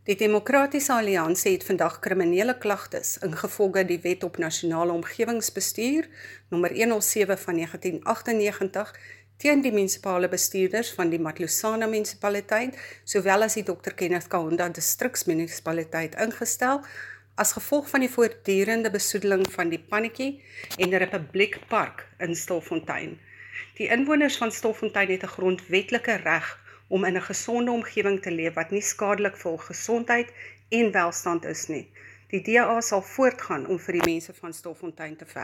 Die Demokratiese Alliansie het vandag kriminele klagtes ingevolge die Wet op Nasionale Omgewingsbestuur, nommer 107 van 1998, teen die munisipale bestuurders van die Matlosana munisipaliteit, sowel as die Dr. Kenneth Kaunda distriksmunisipaliteit ingestel, as gevolg van die voortdurende besoedeling van die Pannetjie en die Republiek Park in Stilfontein. Die inwoners van Stilfontein het 'n grondwetlike reg om in 'n gesonde omgewing te leef wat nie skadelik vir gesondheid en welstand is nie. Die DA sal voortgaan om vir die mense van Stilfontein te veg.